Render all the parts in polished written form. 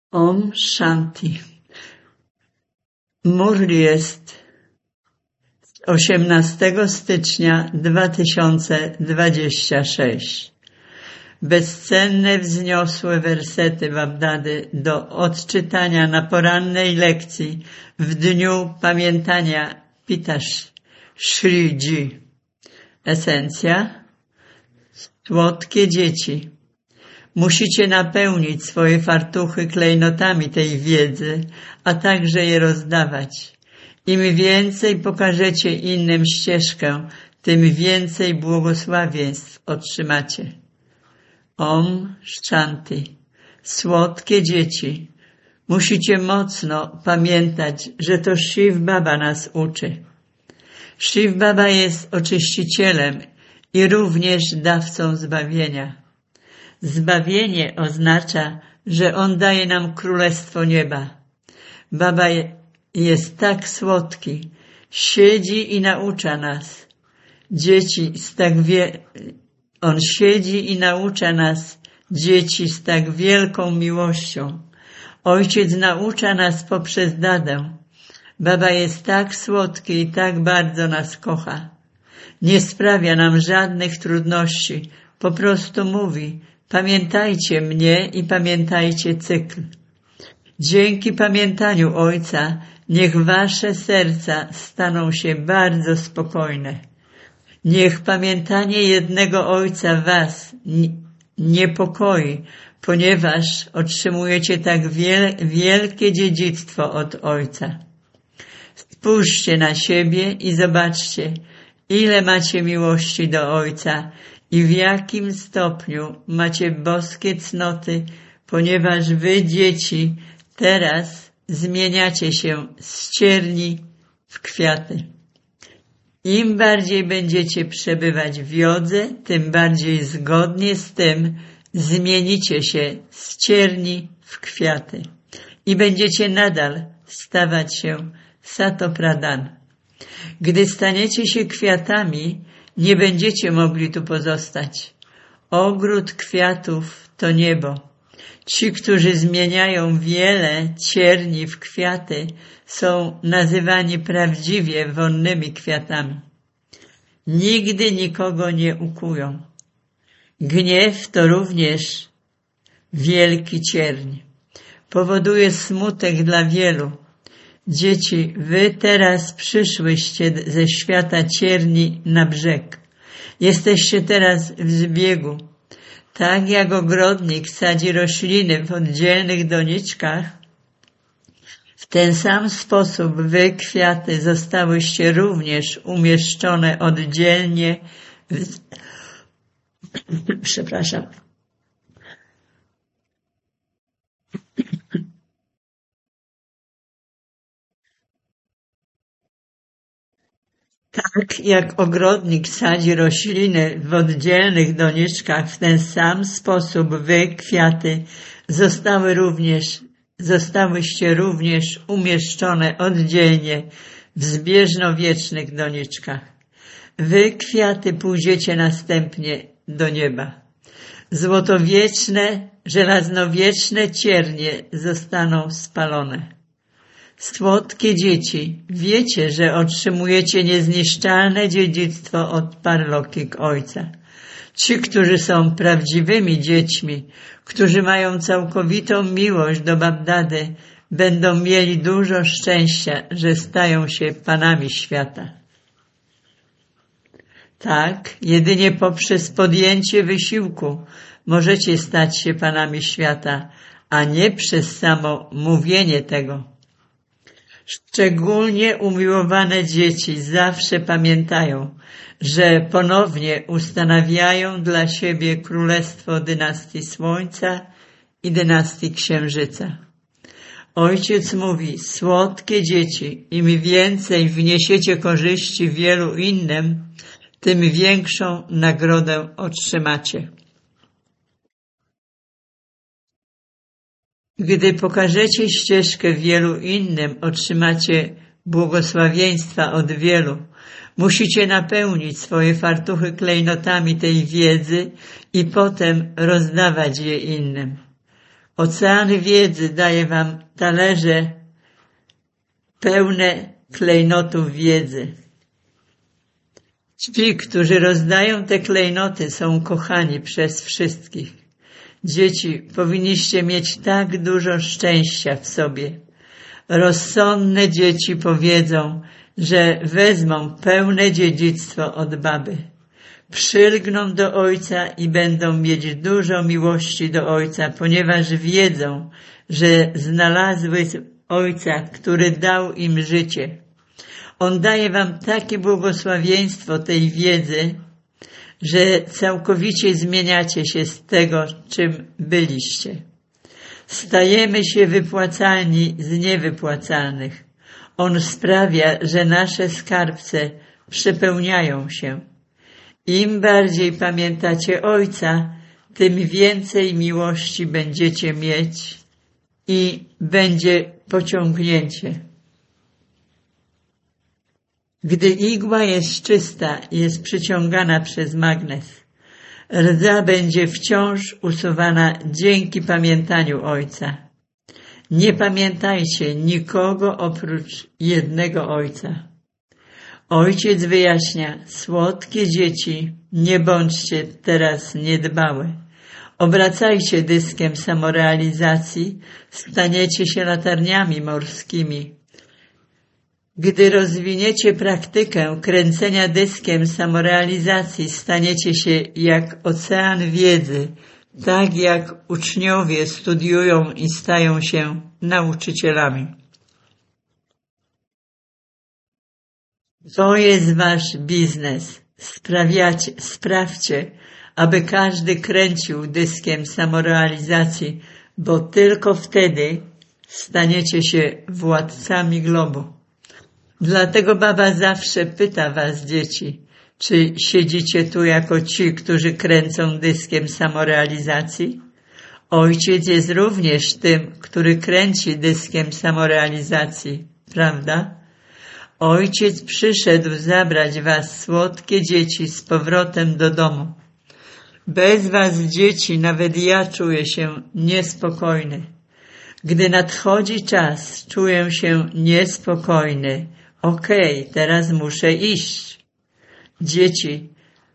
Om Shanti. Murli jest 18 stycznia 2026. Bezcenne, wzniosłe wersety Babdady do odczytania na porannej lekcji w dniu pamiętania Pitash Shriji. Esencja: słodkie dzieci. Musicie napełnić swoje fartuchy klejnotami tej wiedzy, a także je rozdawać. Im więcej pokażecie innym ścieżkę, tym więcej błogosławieństw otrzymacie. Om Shanti. Słodkie dzieci. Musicie mocno pamiętać, że to Shiv Baba nas uczy. Shiv Baba jest oczyścicielem i również dawcą zbawienia. Zbawienie oznacza, że On daje nam królestwo nieba. Baba jest tak słodki, siedzi i naucza nas. On siedzi i naucza nas, dzieci, z tak wielką miłością. Ojciec naucza nas poprzez dadę. Baba jest tak słodki i tak bardzo nas kocha. Nie sprawia nam żadnych trudności, po prostu mówi: pamiętajcie mnie i pamiętajcie cykl. Dzięki pamiętaniu Ojca niech wasze serca staną się bardzo spokojne. Niech pamiętanie jednego Ojca was niepokoi, ponieważ otrzymujecie tak wielkie dziedzictwo od Ojca. Spójrzcie na siebie i zobaczcie, ile macie miłości do Ojca i w jakim stopniu macie boskie cnoty, ponieważ wy, dzieci, teraz zmieniacie się z cierni w kwiaty. Im bardziej będziecie przebywać w jodze, tym bardziej zgodnie z tym zmienicie się z cierni w kwiaty i będziecie nadal stawać się Satopradan. Gdy staniecie się kwiatami, nie będziecie mogli tu pozostać. Ogród kwiatów to niebo. Ci, którzy zmieniają wiele cierni w kwiaty, są nazywani prawdziwie wonnymi kwiatami. Nigdy nikogo nie ukują. Gniew to również wielki cierń. Powoduje smutek dla wielu. Dzieci, wy teraz przyszłyście ze świata cierni na brzeg. Jesteście teraz w zbiegu. Tak jak ogrodnik sadzi rośliny w oddzielnych doniczkach, w ten sam sposób wy, kwiaty, zostałyście również umieszczone oddzielnie Tak jak ogrodnik sadzi rośliny w oddzielnych doniczkach, w ten sam sposób wy, kwiaty, zostałyście również umieszczone oddzielnie w zbieżnowiecznych doniczkach. Wy, kwiaty, pójdziecie następnie do nieba. Złotowieczne, żelaznowieczne ciernie zostaną spalone. Słodkie dzieci, wiecie, że otrzymujecie niezniszczalne dziedzictwo od Parlokik Ojca. Ci, którzy są prawdziwymi dziećmi, którzy mają całkowitą miłość do Babdady, będą mieli dużo szczęścia, że stają się panami świata. Tak, jedynie poprzez podjęcie wysiłku możecie stać się panami świata, a nie przez samo mówienie tego. Szczególnie umiłowane dzieci zawsze pamiętają, że ponownie ustanawiają dla siebie królestwo dynastii Słońca i dynastii Księżyca. Ojciec mówi: słodkie dzieci, im więcej wniesiecie korzyści wielu innym, tym większą nagrodę otrzymacie. Gdy pokażecie ścieżkę wielu innym, otrzymacie błogosławieństwa od wielu. Musicie napełnić swoje fartuchy klejnotami tej wiedzy i potem rozdawać je innym. Oceany wiedzy daje wam talerze pełne klejnotów wiedzy. Ci, którzy rozdają te klejnoty, są kochani przez wszystkich. Dzieci, powinniście mieć tak dużo szczęścia w sobie. Rozsądne dzieci powiedzą, że wezmą pełne dziedzictwo od baby. Przylgną do ojca i będą mieć dużo miłości do ojca, ponieważ wiedzą, że znalazły ojca, który dał im życie. On daje wam takie błogosławieństwo tej wiedzy, że całkowicie zmieniacie się z tego, czym byliście. Stajemy się wypłacalni z niewypłacalnych. On sprawia, że nasze skarbce przepełniają się. Im bardziej pamiętacie Ojca, tym więcej miłości będziecie mieć i będzie pociągnięcie. Gdy igła jest czysta i jest przyciągana przez magnes, rdza będzie wciąż usuwana dzięki pamiętaniu Ojca. Nie pamiętajcie nikogo oprócz jednego Ojca. Ojciec wyjaśnia, słodkie dzieci, nie bądźcie teraz niedbałe. Obracajcie dyskiem samorealizacji, staniecie się latarniami morskimi. Gdy rozwiniecie praktykę kręcenia dyskiem samorealizacji, staniecie się jak ocean wiedzy, tak jak uczniowie studiują i stają się nauczycielami. To jest wasz biznes. Sprawdźcie, aby każdy kręcił dyskiem samorealizacji, bo tylko wtedy staniecie się władcami globu. Dlatego baba zawsze pyta was, dzieci, czy siedzicie tu jako ci, którzy kręcą dyskiem samorealizacji? Ojciec jest również tym, który kręci dyskiem samorealizacji, prawda? Ojciec przyszedł zabrać was, słodkie dzieci, z powrotem do domu. Bez was, dzieci, nawet ja czuję się niespokojny. Gdy nadchodzi czas, czuję się niespokojny. Teraz muszę iść. Dzieci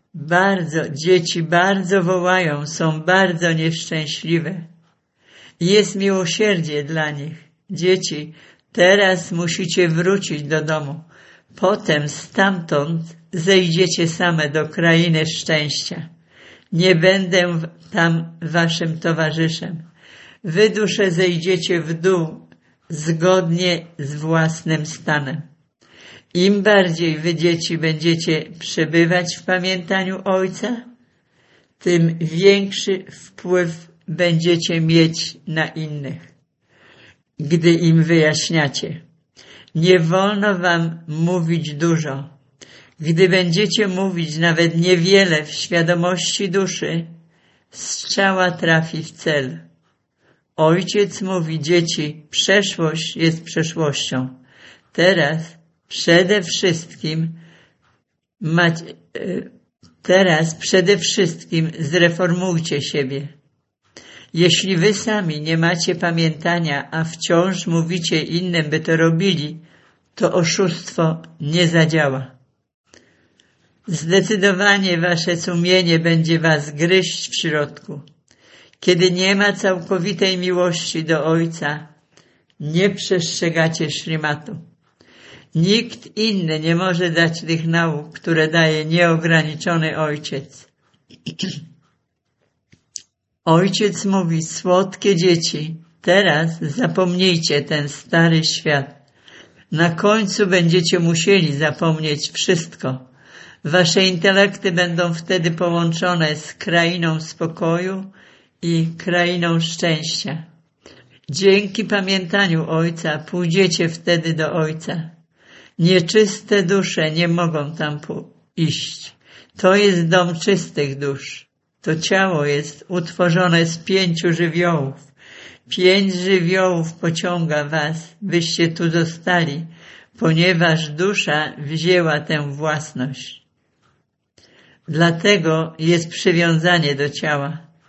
bardzo wołają, są bardzo nieszczęśliwe. Jest miłosierdzie dla nich. Dzieci, teraz musicie wrócić do domu. Potem stamtąd zejdziecie same do krainy szczęścia. Nie będę tam waszym towarzyszem. Wy, dusze, zejdziecie w dół zgodnie z własnym stanem. Im bardziej wy, dzieci, będziecie przebywać w pamiętaniu Ojca, tym większy wpływ będziecie mieć na innych, gdy im wyjaśniacie. Nie wolno wam mówić dużo. Gdy będziecie mówić nawet niewiele w świadomości duszy, strzała trafi w cel. Ojciec mówi, dzieci, przeszłość jest przeszłością. Teraz przede wszystkim zreformujcie siebie. Jeśli wy sami nie macie pamiętania, a wciąż mówicie innym, by to robili, to oszustwo nie zadziała. Zdecydowanie wasze sumienie będzie was gryźć w środku. Kiedy nie ma całkowitej miłości do Ojca, nie przestrzegacie szrimatu. Nikt inny nie może dać tych nauk, które daje nieograniczony Ojciec. Ojciec mówi, słodkie dzieci, teraz zapomnijcie ten stary świat. Na końcu będziecie musieli zapomnieć wszystko. Wasze intelekty będą wtedy połączone z krainą spokoju i krainą szczęścia. Dzięki pamiętaniu Ojca pójdziecie wtedy do Ojca. Nieczyste dusze nie mogą tam iść. To jest dom czystych dusz. To ciało jest utworzone z 5 żywiołów. 5 żywiołów pociąga was, byście tu zostali, ponieważ dusza wzięła tę własność. Dlatego jest przywiązanie do ciała.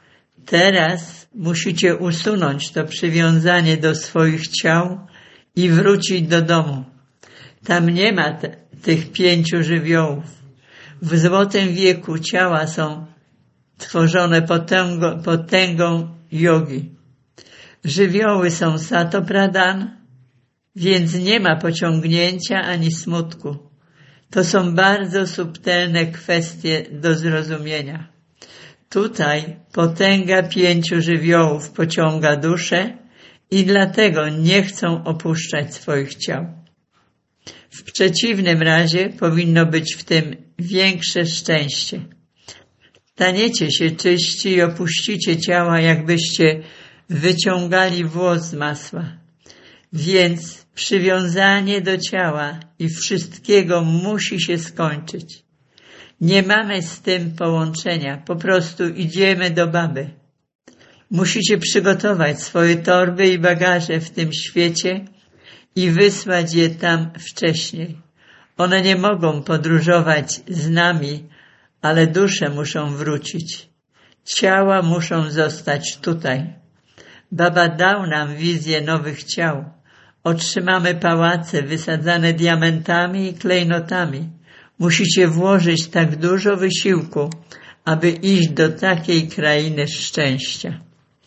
Teraz musicie usunąć to przywiązanie do swoich ciał i wrócić do domu. Tam nie ma tych 5 żywiołów. W złotym wieku ciała są tworzone potęgą jogi. Żywioły są Satopradan, więc nie ma pociągnięcia ani smutku. To są bardzo subtelne kwestie do zrozumienia. Tutaj potęga 5 żywiołów pociąga duszę i dlatego nie chcą opuszczać swoich ciał. W przeciwnym razie powinno być w tym większe szczęście. Staniecie się czyści i opuścicie ciała, jakbyście wyciągali włos z masła. Więc przywiązanie do ciała i wszystkiego musi się skończyć. Nie mamy z tym połączenia, po prostu idziemy do baby. Musicie przygotować swoje torby i bagaże w tym świecie i wysłać je tam wcześniej. One nie mogą podróżować z nami, ale dusze muszą wrócić. Ciała muszą zostać tutaj. Baba dał nam wizję nowych ciał. Otrzymamy pałace wysadzane diamentami i klejnotami. Musicie włożyć tak dużo wysiłku, aby iść do takiej krainy szczęścia.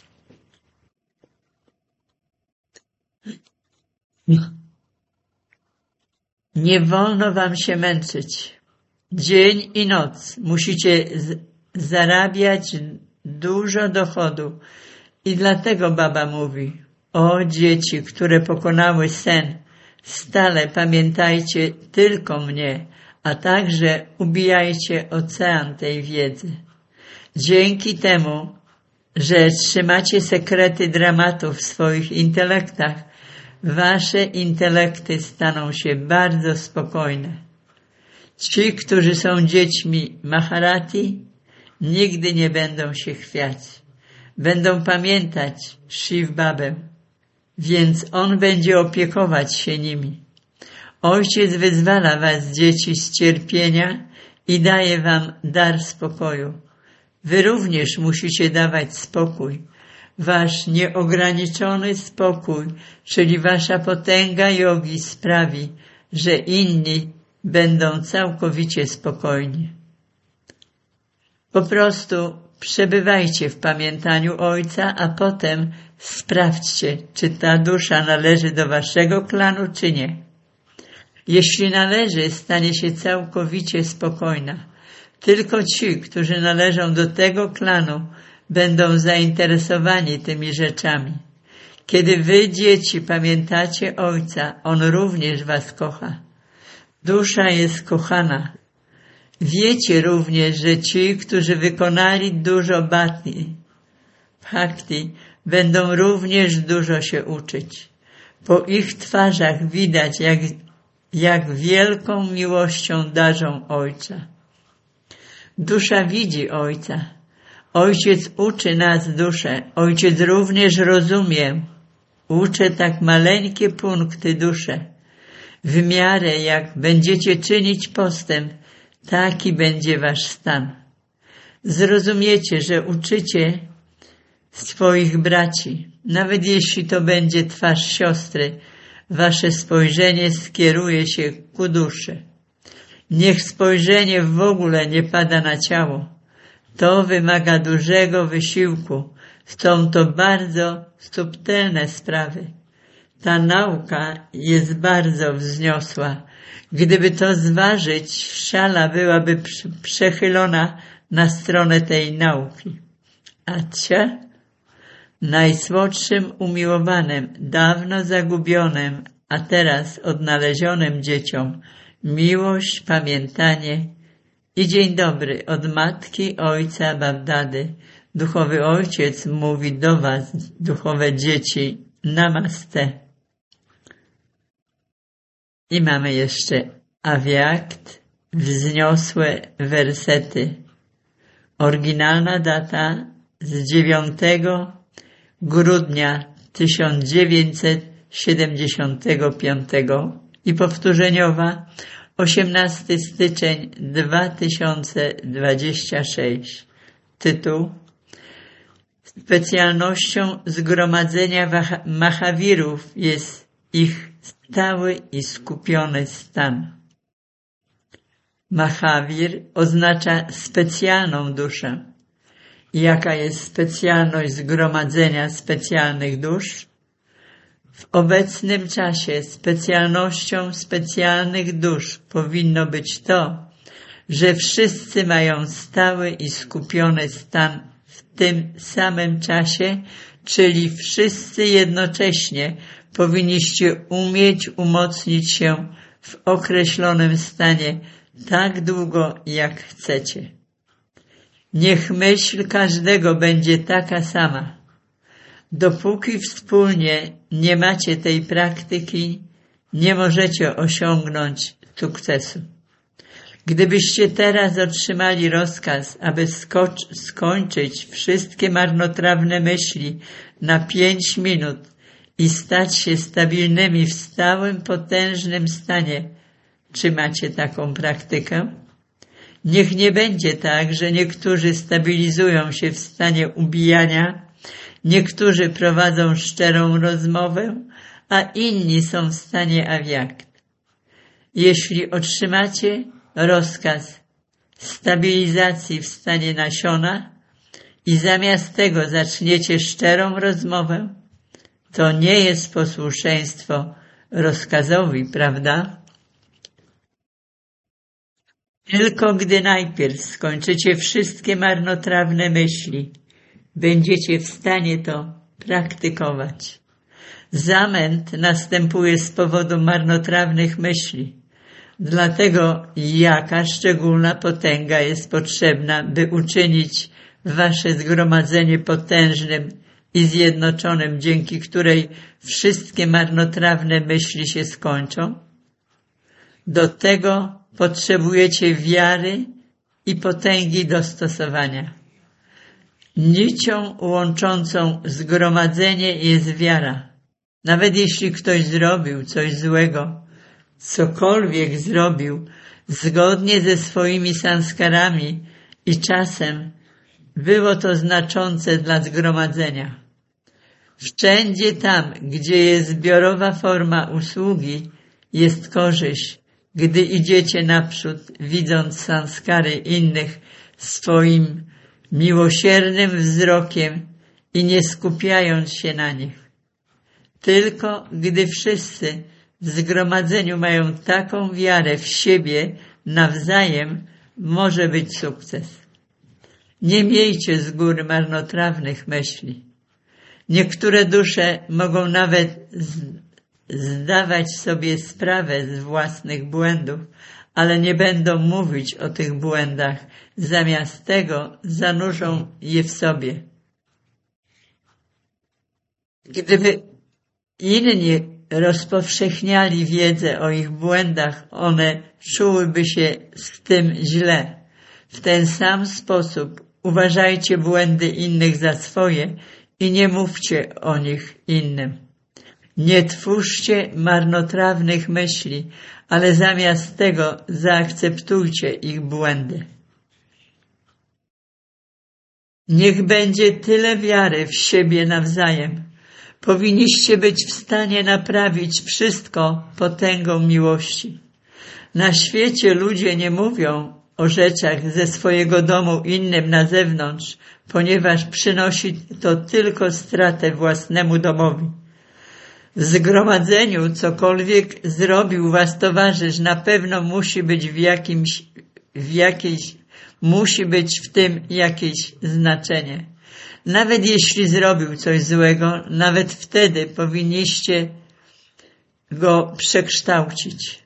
Nie wolno wam się męczyć. Dzień i noc musicie zarabiać dużo dochodu. I dlatego baba mówi: o dzieci, które pokonały sen, stale pamiętajcie tylko mnie, a także ubijajcie ocean tej wiedzy. Dzięki temu, że trzymacie sekrety dramatu w swoich intelektach, wasze intelekty staną się bardzo spokojne. Ci, którzy są dziećmi Maharati, nigdy nie będą się chwiać. Będą pamiętać Shiv Babę, więc on będzie opiekować się nimi. Ojciec wyzwala was, dzieci, z cierpienia i daje wam dar spokoju. Wy również musicie dawać spokój. Wasz nieograniczony spokój, czyli wasza potęga jogi, sprawi, że inni będą całkowicie spokojni. Po prostu przebywajcie w pamiętaniu Ojca, a potem sprawdźcie, czy ta dusza należy do waszego klanu, czy nie. Jeśli należy, stanie się całkowicie spokojna. Tylko ci, którzy należą do tego klanu, będą zainteresowani tymi rzeczami. Kiedy wy, dzieci, pamiętacie Ojca, On również was kocha. Dusza jest kochana. Wiecie również, że ci, którzy wykonali dużo bhakti, będą również dużo się uczyć. Po ich twarzach widać, jak wielką miłością darzą Ojca. Dusza widzi Ojca. Ojciec uczy nas duszę. Ojciec również rozumie. Uczę tak maleńkie punkty duszę. W miarę jak będziecie czynić postęp, taki będzie wasz stan. Zrozumiecie, że uczycie swoich braci. Nawet jeśli to będzie twarz siostry, wasze spojrzenie skieruje się ku duszy. Niech spojrzenie w ogóle nie pada na ciało. To wymaga dużego wysiłku. Są to bardzo subtelne sprawy. Ta nauka jest bardzo wzniosła. Gdyby to zważyć, szala byłaby przechylona na stronę tej nauki. Acia, najsłodszym umiłowanym, dawno zagubionym, a teraz odnalezionym dzieciom, miłość, pamiętanie i dzień dobry od matki, ojca, Babdady. Duchowy Ojciec mówi do was, duchowe dzieci, namaste. I mamy jeszcze awiakt, wzniosłe wersety. Oryginalna data z 9 grudnia 1975 i powtórzeniowa 18 styczeń 2026. Tytuł: Specjalnością zgromadzenia Mahawirów jest ich stały i skupiony stan. Mahavir oznacza specjalną duszę. Jaka jest specjalność zgromadzenia specjalnych dusz? W obecnym czasie specjalnością specjalnych dusz powinno być to, że wszyscy mają stały i skupiony stan w tym samym czasie, czyli wszyscy jednocześnie powinniście umieć umocnić się w określonym stanie tak długo, jak chcecie. Niech myśl każdego będzie taka sama. Dopóki wspólnie nie macie tej praktyki, nie możecie osiągnąć sukcesu. Gdybyście teraz otrzymali rozkaz, aby skończyć wszystkie marnotrawne myśli na 5 minut i stać się stabilnymi w stałym, potężnym stanie, czy macie taką praktykę? Niech nie będzie tak, że niektórzy stabilizują się w stanie ubijania, niektórzy prowadzą szczerą rozmowę, a inni są w stanie awiakt. Jeśli otrzymacie rozkaz stabilizacji w stanie nasiona i zamiast tego zaczniecie szczerą rozmowę, to nie jest posłuszeństwo rozkazowi, prawda? Tylko gdy najpierw skończycie wszystkie marnotrawne myśli, będziecie w stanie to praktykować. Zamęt następuje z powodu marnotrawnych myśli. Dlatego jaka szczególna potęga jest potrzebna, by uczynić wasze zgromadzenie potężnym i zjednoczonym, dzięki której wszystkie marnotrawne myśli się skończą? Do tego potrzebujecie wiary i potęgi dostosowania. Nicią łączącą zgromadzenie jest wiara. Nawet jeśli ktoś zrobił coś złego, cokolwiek zrobił, zgodnie ze swoimi sanskarami i czasem, było to znaczące dla zgromadzenia. Wszędzie tam, gdzie jest zbiorowa forma usługi, jest korzyść, gdy idziecie naprzód, widząc sanskary innych swoim miłosiernym wzrokiem i nie skupiając się na nich. Tylko gdy wszyscy w zgromadzeniu mają taką wiarę w siebie nawzajem, może być sukces. Nie miejcie z góry marnotrawnych myśli. Niektóre dusze mogą nawet zdawać sobie sprawę z własnych błędów, ale nie będą mówić o tych błędach. Zamiast tego zanurzą je w sobie. Gdyby inni rozpowszechniali wiedzę o ich błędach, one czułyby się z tym źle. W ten sam sposób uważajcie błędy innych za swoje i nie mówcie o nich innym. Nie twórzcie marnotrawnych myśli, ale zamiast tego zaakceptujcie ich błędy. Niech będzie tyle wiary w siebie nawzajem. Powinniście być w stanie naprawić wszystko potęgą miłości. Na świecie ludzie nie mówią o rzeczach ze swojego domu innym na zewnątrz, ponieważ przynosi to tylko stratę własnemu domowi. W zgromadzeniu cokolwiek zrobił was towarzysz, na pewno musi być musi być w tym jakieś znaczenie. Nawet jeśli zrobił coś złego, nawet wtedy powinniście go przekształcić.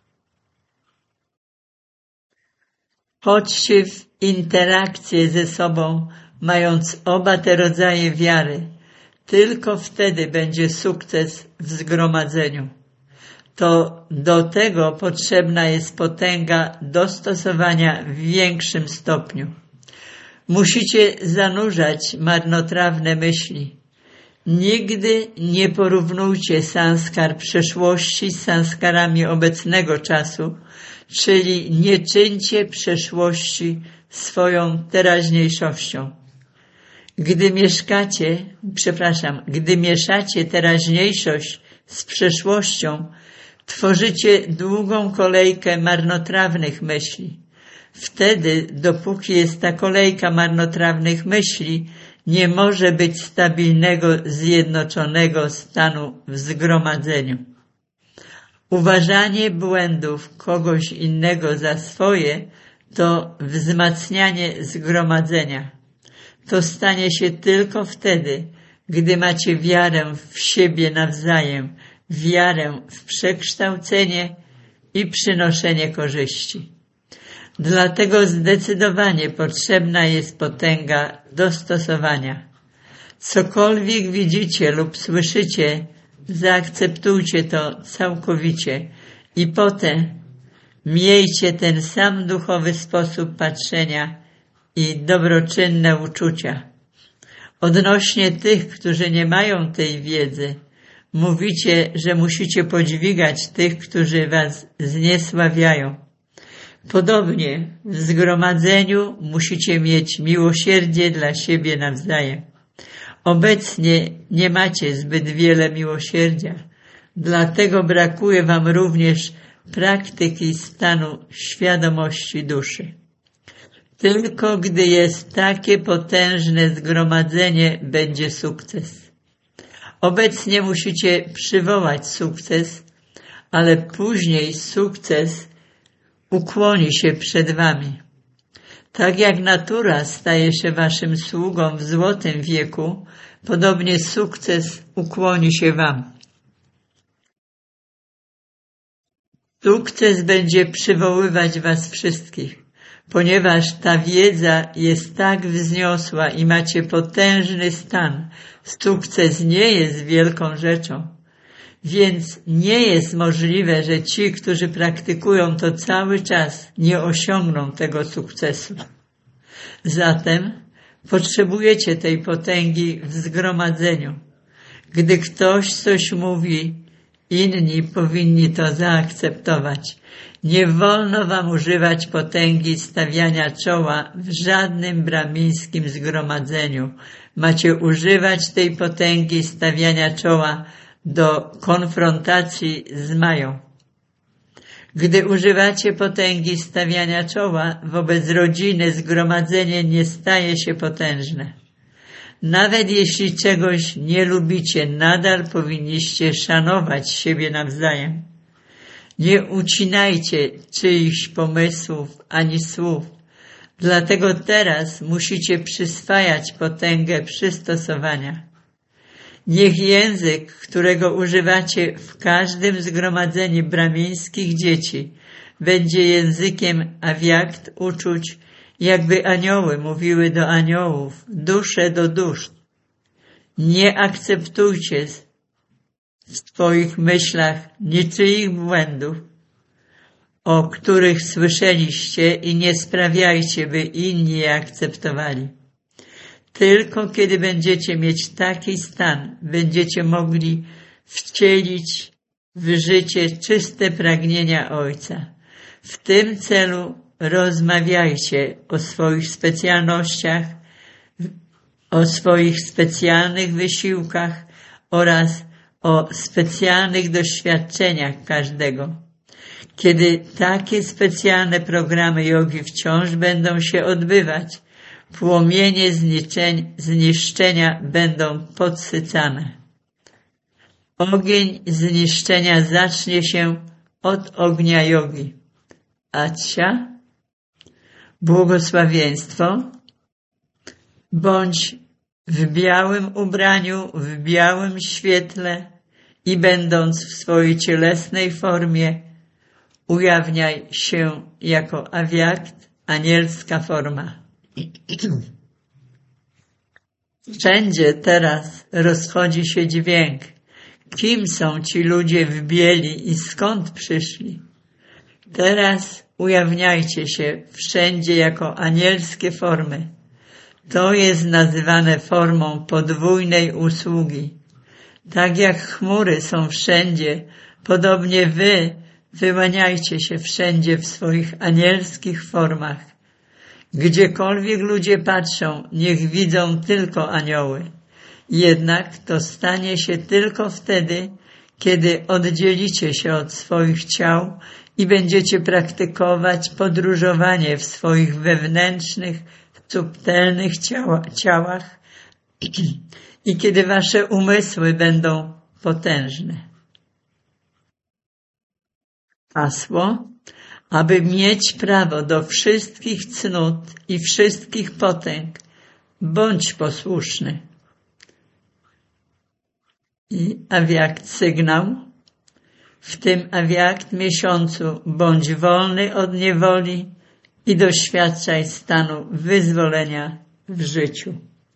Chodźcie w interakcję ze sobą, mając oba te rodzaje wiary. Tylko wtedy będzie sukces w zgromadzeniu. To do tego potrzebna jest potęga dostosowania w większym stopniu. Musicie zanurzać marnotrawne myśli. Nigdy nie porównujcie sanskar przeszłości z sanskarami obecnego czasu, czyli nie czyńcie przeszłości swoją teraźniejszością. Gdy mieszacie teraźniejszość z przeszłością, tworzycie długą kolejkę marnotrawnych myśli. Wtedy, dopóki jest ta kolejka marnotrawnych myśli, nie może być stabilnego, zjednoczonego stanu w zgromadzeniu. Uważanie błędów kogoś innego za swoje to wzmacnianie zgromadzenia. To stanie się tylko wtedy, gdy macie wiarę w siebie nawzajem, wiarę w przekształcenie i przynoszenie korzyści. Dlatego zdecydowanie potrzebna jest potęga dostosowania. Cokolwiek widzicie lub słyszycie, zaakceptujcie to całkowicie i potem miejcie ten sam duchowy sposób patrzenia i dobroczynne uczucia. Odnośnie tych, którzy nie mają tej wiedzy, mówicie, że musicie podźwigać tych, którzy was zniesławiają. Podobnie w zgromadzeniu musicie mieć miłosierdzie dla siebie nawzajem. Obecnie nie macie zbyt wiele miłosierdzia, dlatego brakuje wam również praktyki stanu świadomości duszy. Tylko gdy jest takie potężne zgromadzenie, będzie sukces. Obecnie musicie przywołać sukces, ale później sukces ukłoni się przed wami. Tak jak natura staje się waszym sługą w złotym wieku, podobnie sukces ukłoni się wam. Sukces będzie przywoływać was wszystkich, ponieważ ta wiedza jest tak wzniosła i macie potężny stan. Sukces nie jest wielką rzeczą, więc nie jest możliwe, że ci, którzy praktykują to cały czas, nie osiągną tego sukcesu. Zatem potrzebujecie tej potęgi w zgromadzeniu. Gdy ktoś coś mówi, inni powinni to zaakceptować. Nie wolno wam używać potęgi stawiania czoła w żadnym brahmińskim zgromadzeniu. Macie używać tej potęgi stawiania czoła do konfrontacji z Mają. Gdy używacie potęgi stawiania czoła wobec rodziny, zgromadzenie nie staje się potężne. Nawet jeśli czegoś nie lubicie, nadal powinniście szanować siebie nawzajem. Nie ucinajcie czyichś pomysłów ani słów. Dlatego teraz musicie przyswajać potęgę przystosowania. Niech język, którego używacie w każdym zgromadzeniu brahmińskich dzieci, będzie językiem awiakt uczuć, jakby anioły mówiły do aniołów, dusze do dusz. Nie akceptujcie w swoich myślach niczyich błędów, o których słyszeliście i nie sprawiajcie, by inni je akceptowali. Tylko kiedy będziecie mieć taki stan, będziecie mogli wcielić w życie czyste pragnienia Ojca. W tym celu rozmawiajcie o swoich specjalnościach, o swoich specjalnych wysiłkach oraz o specjalnych doświadczeniach każdego. Kiedy takie specjalne programy jogi wciąż będą się odbywać, płomienie zniszczenia będą podsycane. Ogień zniszczenia zacznie się od ognia jogi. Acia, błogosławieństwo, bądź w białym ubraniu, w białym świetle i będąc w swojej cielesnej formie, ujawniaj się jako awiakt, anielska forma. Wszędzie teraz rozchodzi się dźwięk. Kim są ci ludzie w bieli i skąd przyszli? Teraz ujawniajcie się wszędzie jako anielskie formy. To jest nazywane formą podwójnej usługi. Tak jak chmury są wszędzie, podobnie wy wyłaniajcie się wszędzie w swoich anielskich formach. Gdziekolwiek ludzie patrzą, niech widzą tylko anioły. Jednak to stanie się tylko wtedy, kiedy oddzielicie się od swoich ciał i będziecie praktykować podróżowanie w swoich wewnętrznych, subtelnych ciałach i kiedy wasze umysły będą potężne. Hasło: aby mieć prawo do wszystkich cnót i wszystkich potęg, bądź posłuszny. I awiakt sygnał: w tym awiakt miesiącu bądź wolny od niewoli i doświadczaj stanu wyzwolenia w życiu.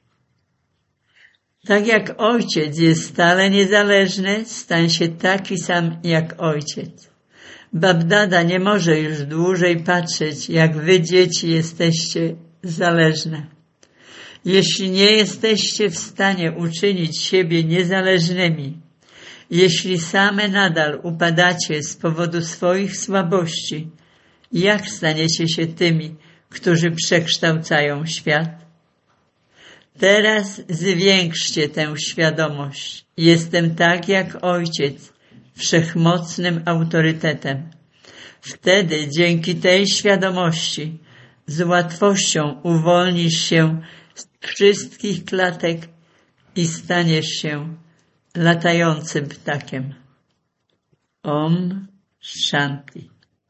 Tak jak Ojciec jest stale niezależny, stań się taki sam jak Ojciec. Babdada nie może już dłużej patrzeć, jak wy, dzieci, jesteście zależne. Jeśli nie jesteście w stanie uczynić siebie niezależnymi, jeśli same nadal upadacie z powodu swoich słabości, jak staniecie się tymi, którzy przekształcają świat? Teraz zwiększcie tę świadomość. Jestem tak jak Ojciec, wszechmocnym autorytetem. Wtedy dzięki tej świadomości z łatwością uwolnisz się z wszystkich klatek i staniesz się latającym ptakiem. Om Shanti.